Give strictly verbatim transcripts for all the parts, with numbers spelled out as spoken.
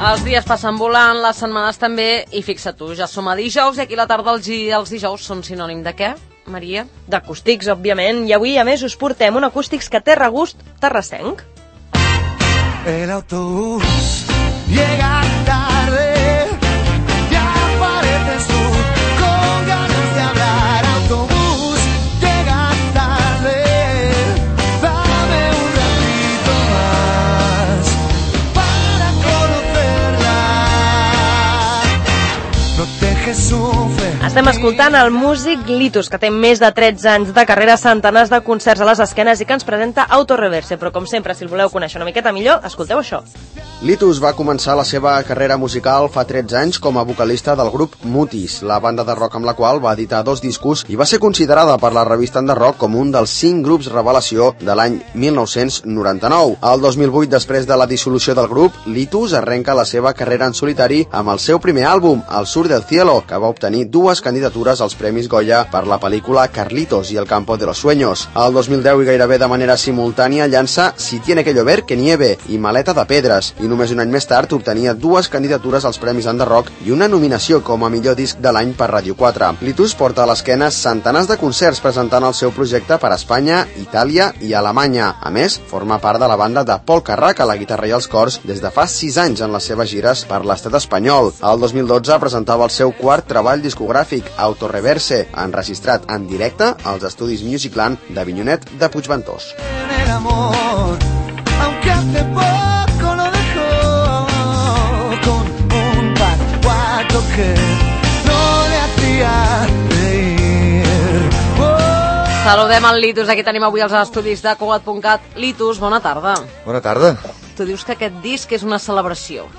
Els dies passen volant, les setmanes també, i fixa't tu, ja som a dijous, i aquí la tarda els, els dijous són sinònim de què, Maria? D'acústics, òbviament, i avui, a més, us portem un acústics que té regust terrassenc. El autobús llega tarde, ya apareces tú con ganas de hablar. Autobús llega tarde, dame un ratito más para conocerla. No te dejes sufrir. Estem escoltant el músic Litus, que té més de tretze anys de carrera, centenars de concerts a les esquenes i que ens presenta Autoreverse, però com sempre, si el voleu conèixer una miqueta millor, escolteu això. Litus va començar la seva carrera musical fa tretze anys com a vocalista del grup Mutis, la banda de rock amb la qual va editar dos discos i va ser considerada per la revista de rock com un dels cinc grups revelació de l'any mil nou-cents noranta-nou. El dos mil vuit, després de la dissolució del grup, Litus arrenca la seva carrera en solitari amb el seu primer àlbum, El Sur del Cielo, que va obtenir dues candidatures als Premis Goya per la pel·lícula Carlitos y el Campo de los Sueños. El dos mil deu, i gairebé de manera simultània, llança Si tiene que llover que nieve i Maleta de pedres, i només un any més tard obtenia dues candidatures als Premis Under Rock i una nominació com a millor disc de l'any per Radio quatre. Litus porta a l'esquena centenars de concerts presentant el seu projecte per Espanya, Itàlia i Alemanya. A més, forma part de la banda de Pol Carrac a la guitarra i els cors des de fa sis anys en les seves gires per l'estat espanyol. El dos mil dotze presentava el seu quart treball discogràfic, Autoreverse, enregistrat en directe als estudis Musicland d'Avinyonet de Puigventós. El amor, aunque hace poco lo dejó con un pacto que no le hacía reír. Oh. Saludem el Litus, aquí tenim avui els estudis de Cugat punt cat. Litus, bona tarda. Bona tarda. Tu dius que aquest disc és una celebració.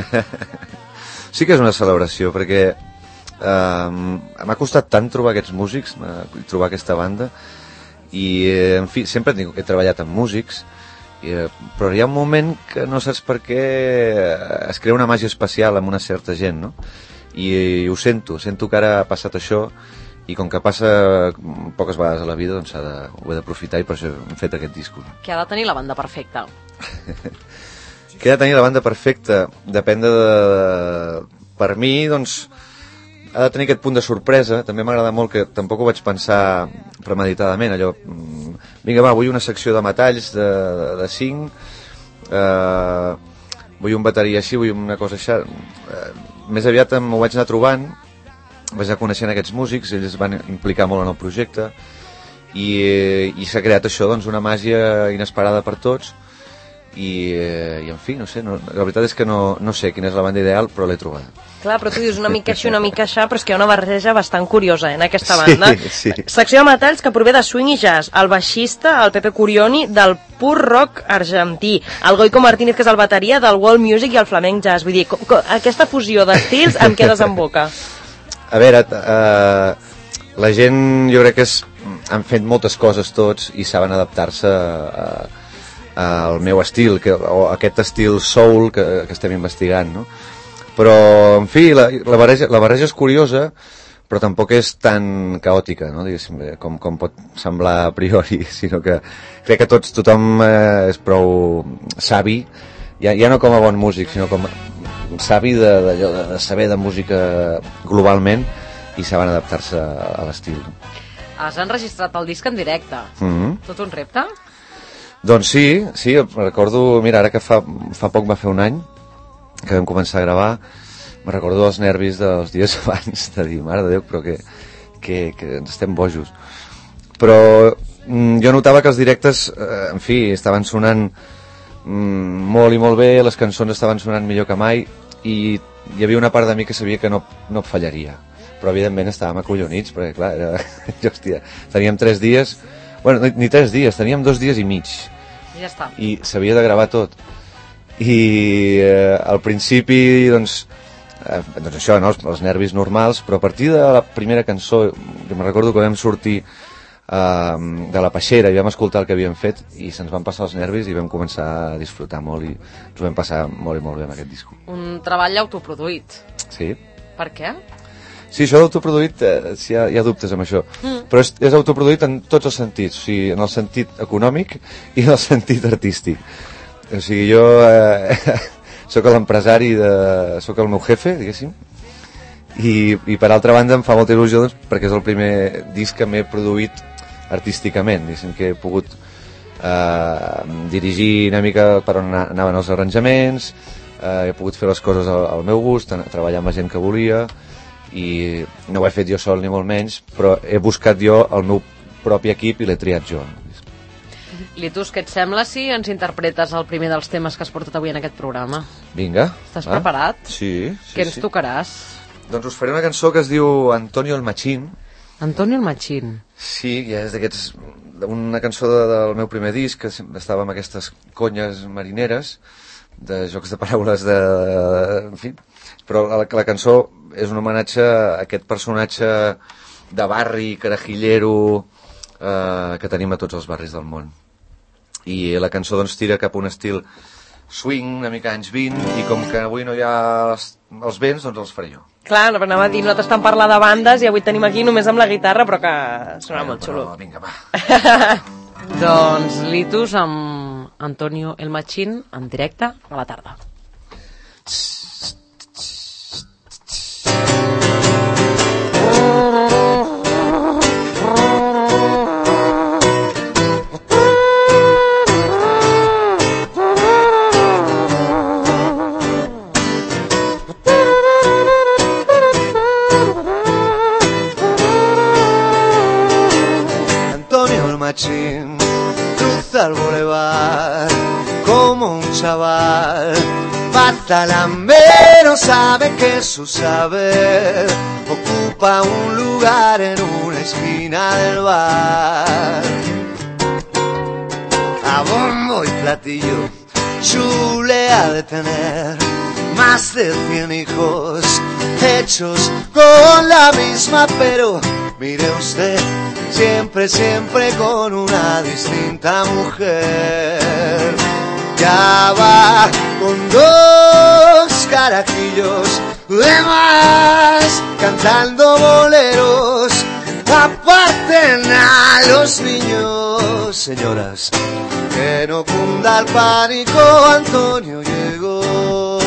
Sí que és una celebració, perquè Uh, m'ha costat tant trobar aquests músics, trobar aquesta banda, i en fi, sempre he treballat amb músics, i, però hi ha un moment que no saps per què es crea una màgia especial amb una certa gent, no? I, i ho sento, sento que ara ha passat això, i com que passa poques vegades a la vida, doncs de, ho he d'aprofitar, i per això hem fet aquest disc. Què ha de tenir la banda perfecta? Què ha de tenir la banda perfecta? Depèn de... de per mi, doncs, ha de tenir aquest punt de sorpresa. També m'agrada molt, que tampoc ho vaig pensar premeditadament, allò, vinga va, vull una secció de metalls de, de, de cinc, eh, vull un bateria així, vull una cosa així. Eh, més aviat m'ho vaig anar trobant, vaig anar coneixent aquests músics, ells van implicar molt en el projecte, i, i s'ha creat això, doncs, una màgia inesperada per tots, i, eh, i en fi, no sé, no, la veritat és que no, no sé quina és la banda ideal, però l'he trobada. Clar, però tu dius una mica així, una mica així, però és que hi ha una barreja bastant curiosa, eh, en aquesta banda. Sí, sí. Secció de metalls que prové de swing i jazz, el baixista, el Pepe Curioni, del pur rock argentí, el Goico Martínez, que és el bateria, del world music i el flamenc jazz. Vull dir, com, com, aquesta fusió d'estils, amb què desemboca? A veure, eh, la gent, jo crec que és, han fet moltes coses tots i saben adaptar-se a, a, al meu estil, que, o aquest estil soul que, que estem investigant, no? Però, en fi, la, la, barreja, la barreja és curiosa, però tampoc és tan caòtica, no? Diguéssim, com, com pot semblar a priori, sinó que crec que tots, tothom eh, és prou savi, ja, ja no com a bon músic, sinó com savi de, de, de saber de música globalment, i saben adaptar-se a l'estil. Has enregistrat el disc en directe. Mm-hmm. Tot un repte? Doncs sí, sí, recordo, mira, ara que fa, fa poc va fer un any que vam començar a gravar, me recordo els nervis dels dies abans de dir, mare de Déu, però que, que, que ens estem bojos. Però mm, jo notava que els directes, eh, en fi, estaven sonant mm, molt i molt bé, les cançons estaven sonant millor que mai, i hi havia una part de mi que sabia que no, no fallaria. Però evidentment estàvem acollonits, perquè clar, era, hòstia, teníem tres dies, bueno, ni, ni tres dies, teníem dos dies i mig. I ja està. I s'havia de gravar tot. I eh, al principi, doncs, eh, doncs això, no? els, els nervis normals, però a partir de la primera cançó, jo me'n recordo que vam sortir eh, de la peixera i vam escoltar el que havíem fet i se'ns van passar els nervis i vam començar a disfrutar molt i ens ho vam passar molt i molt bé amb aquest disc. Un treball autoproduït. Sí. Per què? Sí, això d'autoproduït, eh, sí, hi, ha, hi ha dubtes amb això, mm. però és, és autoproduït en tots els sentits, o sigui, en el sentit econòmic i en el sentit artístic. O sigui, jo eh, soc l'empresari, de, soc el meu jefe, diguéssim, i, i per altra banda em fa molta il·lusió doncs, perquè és el primer disc que m'he produït artísticament, diguéssim que he pogut eh, dirigir una mica per on anaven els arranjaments, eh, he pogut fer les coses al, al meu gust, treballar amb la gent que volia, i no ho he fet jo sol ni molt menys, però he buscat jo el meu propi equip i l'he triat jo. Litus, què et sembla si ens interpretes el primer dels temes que has portat avui en aquest programa? Vinga. Estàs ah? preparat? Sí, sí. Què ens sí. tocaràs? Doncs us faré una cançó que es diu Antonio el Machín. Antonio el Machín. Sí, ja és d'aquests... Una cançó de, del meu primer disc, que estava amb aquestes conyes marineres, de jocs de paraules de... En fi, però la, la cançó és un homenatge a aquest personatge de barri, carajillero, eh, que tenim a tots els barris del món. I la cançó doncs tira cap a un estil swing, una mica anys vint, i com que avui no hi ha els, els vents, doncs els faré jo. Clar, no, anava a dir, nosaltres estem parlant de bandes i avui tenim aquí només amb la guitarra, però que sona Bueno, molt xulo. però, vinga, va. Doncs Litus amb Antonio el Machín en directe a la tarda. Cruza el bulevar como un chaval, patalambero, sabe que su saber ocupa un lugar en una esquina del bar. A bombo y platillo, Chule ha de tener más de cien hijos, hechos con la misma, pero mire usted, siempre, siempre con una distinta mujer. Ya va con dos carajillos de más, cantando boleros, aparten a los niños. Señoras, que no cunda el pánico, Antonio llegó.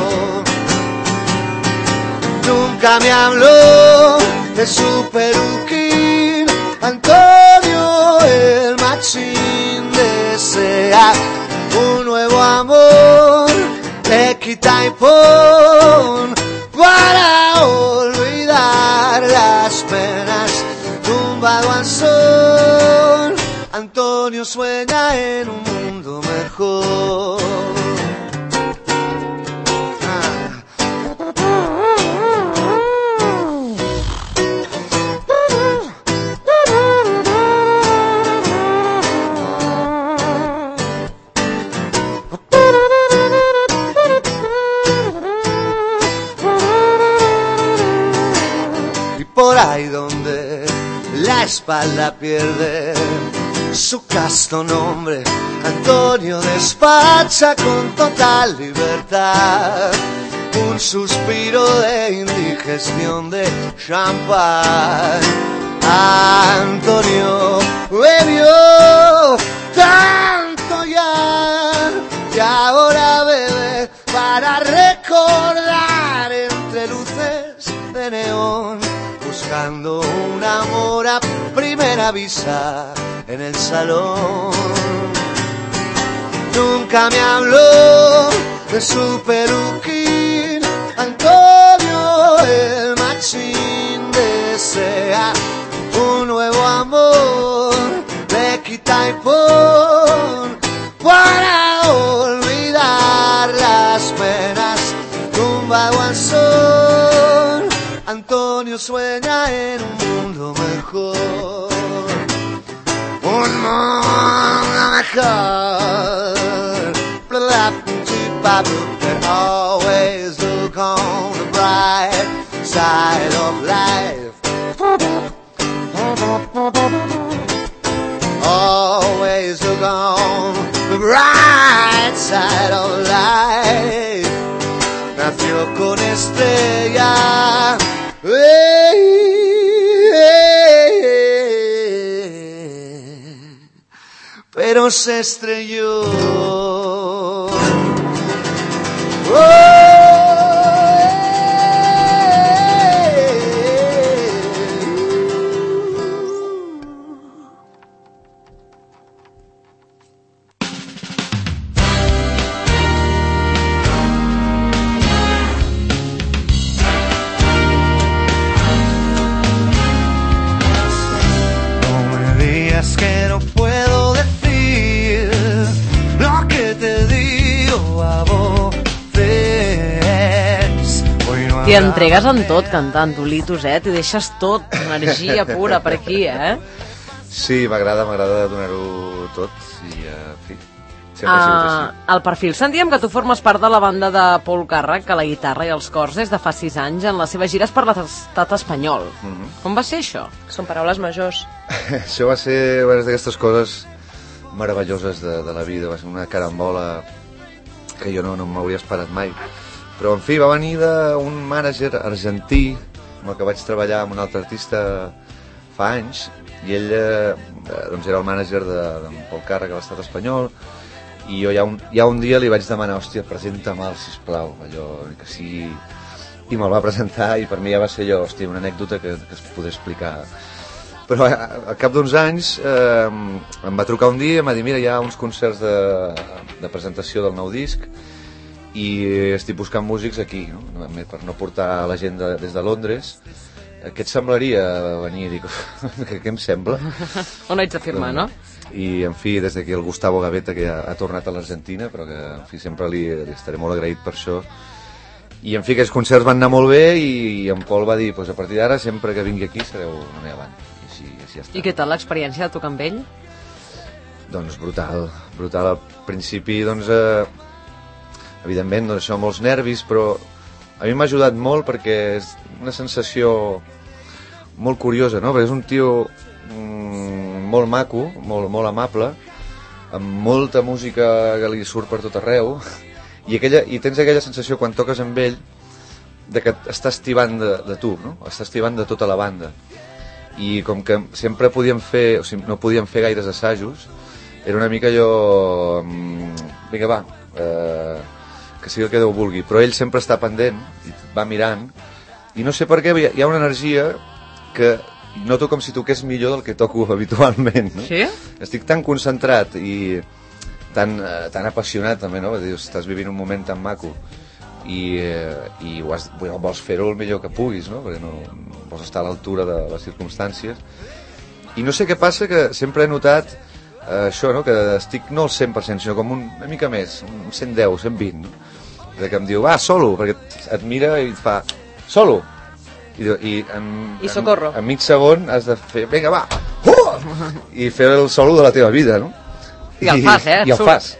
Nunca me habló de su peluquín, Antonio el Machín desea un nuevo amor, le quita y pon para olvidar las penas, tumbado al sol, Antonio sueña en un mundo mejor. Por ahí donde la espalda pierde su casto nombre, Antonio despacha con total libertad un suspiro de indigestión de champán. Antonio bebió tanto ya y ahora bebe para recordar entre luces de neón, buscando un amor a primera vista en el salón. Nunca me habló de su peluquín, Antonio el Machín desea un nuevo amor, le quita y pon para olvidar las penas, tumbado al sol, Antonio sueña en un mundo mejor, un mundo mejor. But always look on the bright side of life. Always look on the bright side of life. Nació con estrella, hey, hey, hey, pero se estrelló. T'hi entregues en tot cantant, Dolitos, eh? T'hi deixes tot, energia pura per aquí, eh? Sí, m'agrada, m'agrada donar-ho tot i, uh, en fi, sempre ha sigut així. Al perfil sentíem que tu formes part de la banda de Paul Càrrec, a la guitarra i els cors des de fa sis anys en les seves gires per l'estat espanyol. Mm-hmm. Com va ser això? Són paraules majors. Això va ser una d'aquestes coses meravelloses de, de la vida, va ser una carambola que jo no, no m'hauria esperat mai. Però, en fi, va venir d'un mànager argentí amb el que vaig treballar amb un altre artista fa anys, i ell eh, doncs era el mànager de, de Paul Càrrec a l'estat espanyol, i jo ja un, ja un dia li vaig demanar, hòstia, presenta-me'l, sisplau, allò que sigui... I me'l va presentar, i per mi ja va ser allò, hòstia, una anècdota que, que es podré explicar. Però al cap d'uns anys eh, em va trucar un dia i em va dir, mira, hi ha uns concerts de, de presentació del nou disc, i estic buscant músics aquí, no? Per no portar la gent de, des de Londres. Què et semblaria venir? Dic, què em sembla? On haig de firmar, no? I, en fi, des d'aquí el Gustavo Gavetta, que ja ha tornat a l'Argentina, però que, en fi, sempre li, li estaré molt agraït per això. I, en fi, aquests concerts van anar molt bé, i, i en Paul va dir, pues, a partir d'ara, sempre que vingui aquí, sereu la meva banda. I així, així ja està. I què tal l'experiència de tocar amb ell? Doncs brutal, brutal. Al principi, doncs... Eh, evidentment, doncs això, molts nervis, però a mi m'ha ajudat molt perquè és una sensació molt curiosa, no? Perquè és un tio mm, molt maco, molt, molt amable, amb molta música que li surt per tot arreu, i, aquella, i tens aquella sensació quan toques amb ell de que estàs tibant de, de tu, no? Estàs tibant de tota la banda. I com que sempre podíem fer, o sigui, no podíem fer gaires assajos, era una mica allò... Vinga, va... Eh, que sigui el que Déu vulgui, però ell sempre està pendent i va mirant, i no sé per què hi ha una energia que noto com si toqués millor del que toco habitualment, no? Sí? Estic tan concentrat i tan, eh, tan apassionat també, no? Dius, estàs vivint un moment tan maco i, eh, i ho has, vols fer-ho el millor que puguis, no? Perquè no vols estar a l'altura de les circumstàncies, i no sé què passa, que sempre he notat eh, això, no? Que estic no al cent per cent, sinó com un, una mica més, un cent deu, cent vint, no? De que em diu, va, solo, perquè et mira i et fa, solo, i, i, en, I socorro. En, en mig segon has de fer, vinga, va, uh! I fer el solo de la teva vida, no? I el fas, eh? I el fas.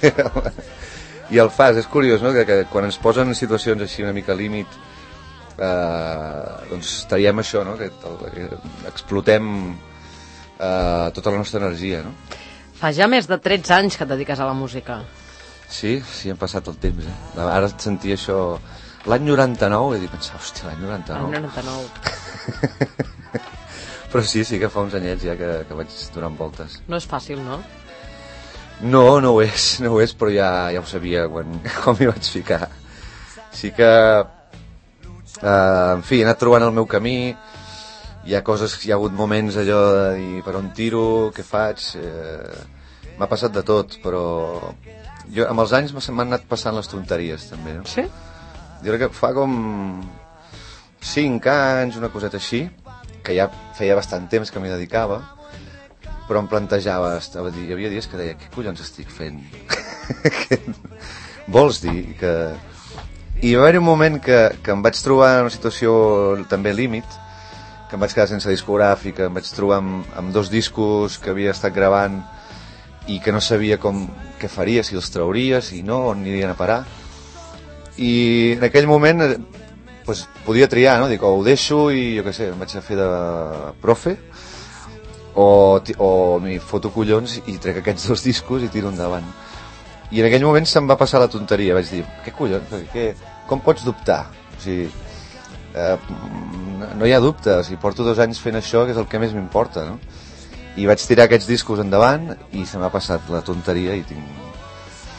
I el fas, és curiós, no? Que, que quan ens posen en situacions així una mica límit, eh, doncs traiem això, no? Que, que explotem eh, tota la nostra energia, no? Fa ja més de tretze anys que et dediques a la música. Sí, sí, hem passat el temps, eh? Ara et sentia això... L'any noranta-nou, he dit, pensar, hòstia, l'any noranta-nou. L'any noranta-nou. Però sí, sí que fa uns anyets ja que, que vaig donant voltes. No és fàcil, no? No, no ho és, no ho és, però ja, ja ho sabia quan, quan m'hi vaig ficar. Sí que, eh, en fi, he anat trobant el meu camí, hi ha coses, hi ha hagut moments allò de dir per on tiro, què faig... Eh, m'ha passat de tot, però... Jo, amb els anys m'han anat passant les tonteries, també, no? Sí? Jo crec que fa com cinc anys, una coseta així, que ja feia bastant temps que m'hi dedicava, però em plantejava, estava, hi havia dies que deia, què collons estic fent? Què vols dir? Que... I va haver un moment que, que em vaig trobar en una situació també límit, que em vaig quedar sense discogràfica, em vaig trobar amb, amb dos discos que havia estat gravant i que no sabia com, què faria, si els trauria, si no, on anirien a parar. I en aquell moment pues, podia triar, no? Dic, o ho deixo i jo què sé, em vaig a fer de profe, o, o m'hi foto collons i trec aquests dos discos i tiro endavant. I en aquell moment se'm va passar la tonteria, vaig dir, què collons, què, com pots dubtar? O sigui, eh, no hi ha dubte, o sigui, porto dos anys fent això, que és el que més m'importa, no? I vaig tirar aquests discos endavant i se m'ha passat la tonteria i tinc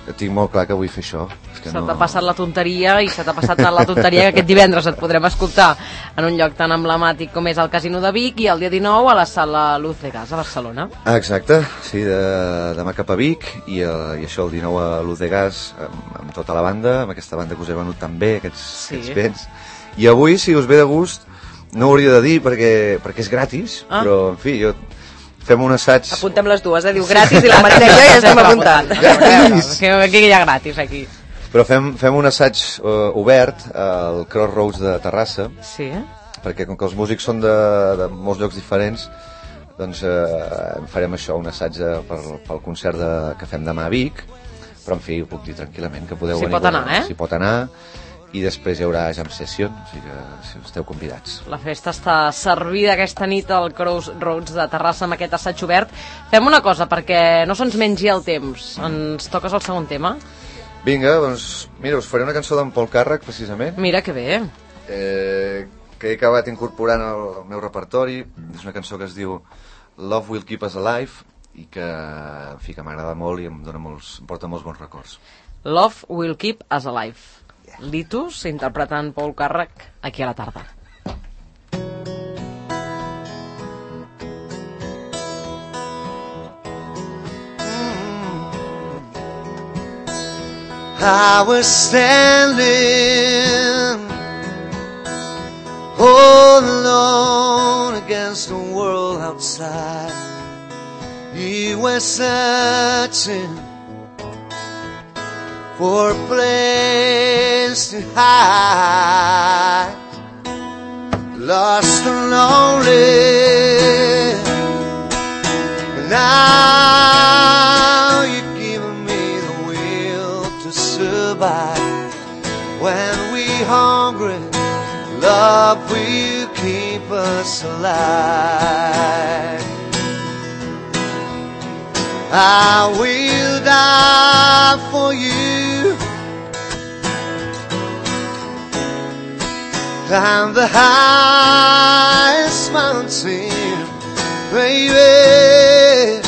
tinc molt clar que vull fer això. És que Se no... t'ha passat la tonteria i se t'ha passat la tonteria que aquest divendres et podrem escoltar en un lloc tan emblemàtic com és el Casino de Vic i el dia dinou a la sala Luz de Gas a Barcelona. Ah, exacte, sí, de, demà cap a Vic i, uh, i això el dinou a Luz de Gas amb, amb tota la banda, amb aquesta banda que us he venut tan bé aquests, Sí. aquests vents. I avui, si us ve de gust, no ho hauria de dir perquè, perquè és gratis, Ah. però en fi, jo... Fem un assaig... Apuntem les dues, eh? Diu gratis i la Marina i jo ja estem apuntant. Que aquí hi ha gratis, aquí. Però fem, fem un assaig uh, obert al Crossroads de Terrassa, Sí, eh? perquè com que els músics són de, de molts llocs diferents, doncs eh, farem això, un assaig de, per, pel concert de, que fem demà a Vic, però en fi, ho puc dir tranquil·lament, que podeu S'hi venir. pot anar, eh? S'hi pot anar, i després hi haurà jam session, o sigui que si esteu convidats. La festa està servida aquesta nit al Crossroads de Terrassa amb aquest assaig obert. Fem una cosa, perquè no se'ns mengi el temps. Ens toques el segon tema? Vinga, doncs, mira, us faré una cançó d'en Paul Càrrec, precisament, Mira que bé. eh, que he acabat incorporant al, al meu repertori. És una cançó que es diu Love Will Keep Us Alive i que, en fi, que m'agrada molt i em, dona molts, em porta molts bons records. Love Will Keep Us Alive. Litus, interpretant Paul Càrrec, aquí a la tarda. I was standing all alone against the world outside. You were searching for a place to hide, lost and lonely, and now you're giving me the will to survive. When we're hungry, love will keep us alive. I will die for you, climb the highest mountain, baby.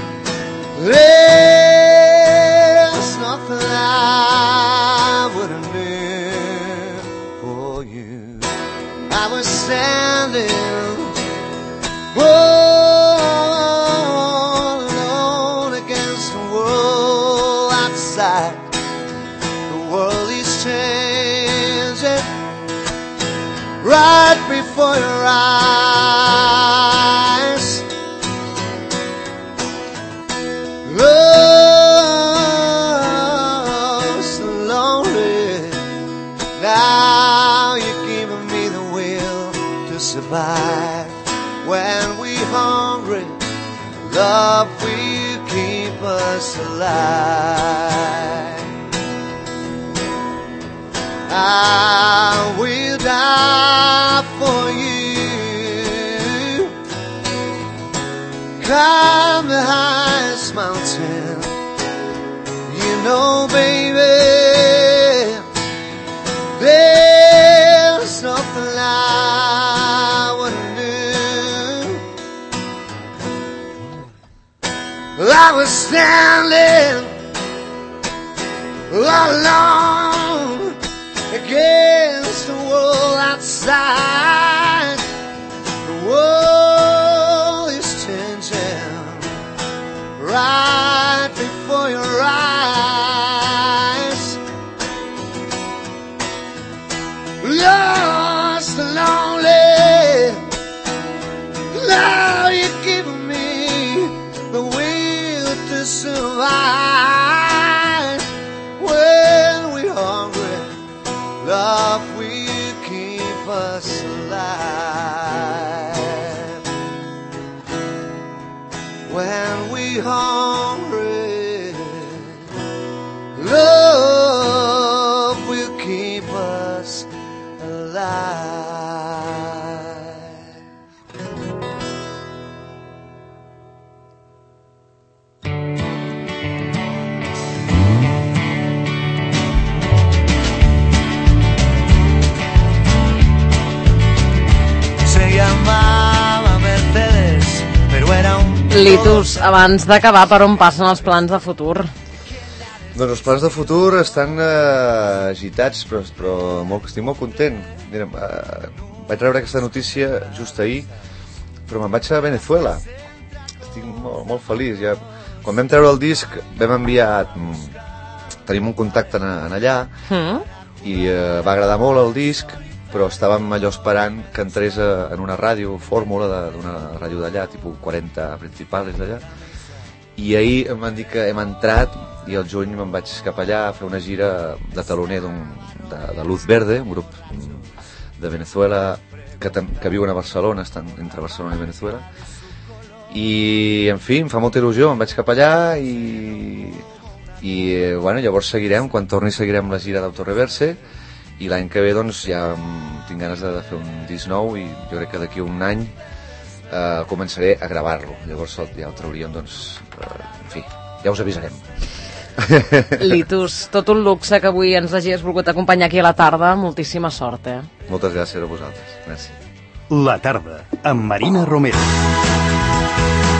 There's nothing I wouldn't do for you. I was standing all alone against the world outside. The world is changing right before your eyes. Love's so lonely. Now you're giving me the will to survive. When we're hungry, love will keep us alive. I will die for you, climb the highest mountain. You know, baby, there's nothing I wouldn't do. I was standing all alone against the world outside. The world is changing right before your eyes. Lost and lonely, now you're giving me the will to survive. When we're hungry, love will keep us alive. When we're hungry, love will keep us alive. Se llamaba Mercedes, pero era un Litus, abans d'acabar, per on passen els plans de futur? Doncs els plans de futur estan eh, agitats, però, però molt, estic molt content. Mira, eh, vaig rebre aquesta notícia just ahir, però me'n vaig a Venezuela. Estic molt, molt feliç. Ja. Quan vam treure el disc, vam enviar... Tenim un contacte en, en allà, mm. i eh, va agradar molt el disc, però estàvem allò esperant que entrés a, en una ràdio, fórmula d'una ràdio d'allà, tipus quaranta principals d'allà. I ahir em van dir que hem entrat i al juny me'n vaig cap allà a fer una gira de taloner de, de Luz Verde, un grup de Venezuela que, que viuen a Barcelona, estan entre Barcelona i Venezuela, i en fi, em fa molta il·lusió, em vaig cap allà i, i bueno, llavors seguirem, quan torni seguirem la gira d'Autoreverse, i l'any que ve doncs ja tinc ganes de, de fer un disc nou, i jo crec que d'aquí un any eh, començaré a gravar-lo, llavors ja el trauríem, doncs, eh, en fi, ja us avisarem. Litus, tot un luxe que avui ens hagis volgut acompanyar aquí a la tarda. Moltíssima sort, eh? Moltes gràcies a vosaltres. Merci. La tarda, amb Marina Romero.